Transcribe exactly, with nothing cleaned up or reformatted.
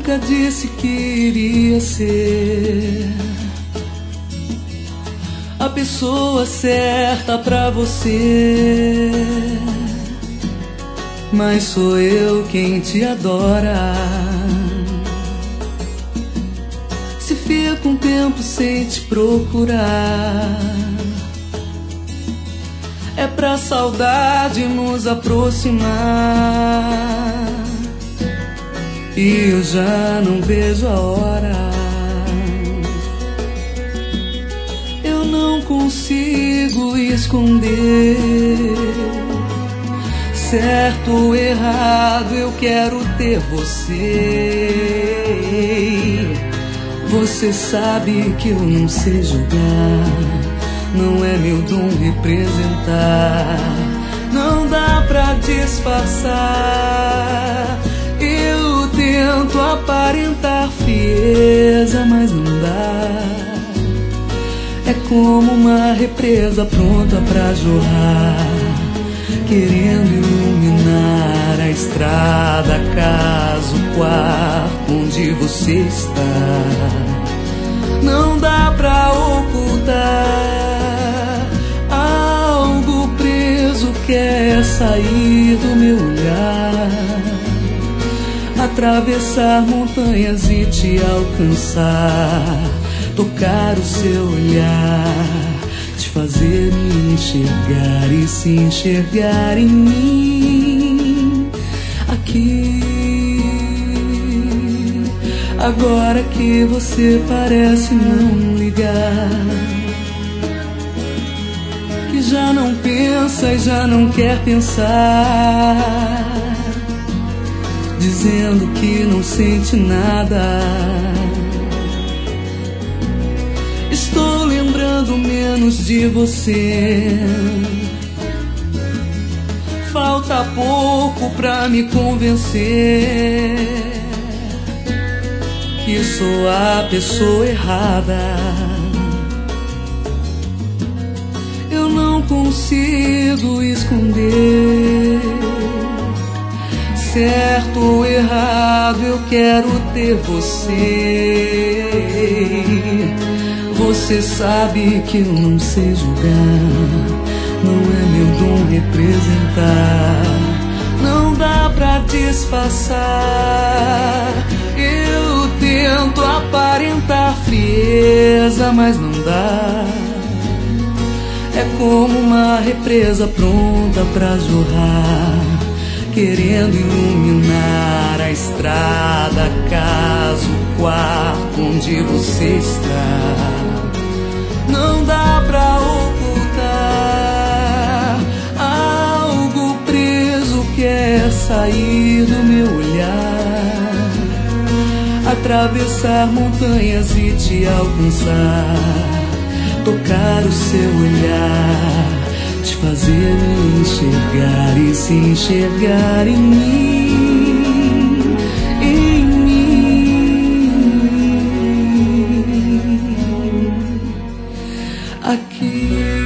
nunca disse que iria ser a pessoa certa pra você, mas sou eu quem te adora. Se fica um tempo sem te procurar, é pra saudade nos aproximar, e eu já não vejo a hora. Eu não consigo esconder, certo ou errado, eu quero ter você. Você sabe que eu não sei julgar, não é meu dom representar, não dá pra disfarçar. Eu tento aparentar frieza, mas não dá. É como uma represa pronta pra jorrar, querendo iluminar a estrada, casa, o quarto onde você está. Não dá pra ocultar, algo preso quer sair do meu olhar, atravessar montanhas e te alcançar, tocar o seu olhar, te fazer me enxergar e se enxergar em mim. Aqui, agora que você parece não ligar, que já não pensa e já não quer pensar, dizendo que não sente nada. Estou lembrando menos de você, falta pouco pra me convencer que sou a pessoa errada. Eu não consigo esconder, certo ou errado, eu quero ter você. Você sabe que eu não sei julgar, não é meu dom representar, não dá pra disfarçar. Eu tento aparentar frieza, mas não dá. É como uma represa pronta pra jorrar, querendo iluminar a estrada, a casa, o quarto onde você está. Não dá pra ocultar, algo preso quer sair do meu olhar, atravessar montanhas e te alcançar, tocar o seu olhar, te fazer me enxergar e se enxergar em mim, em mim, aqui.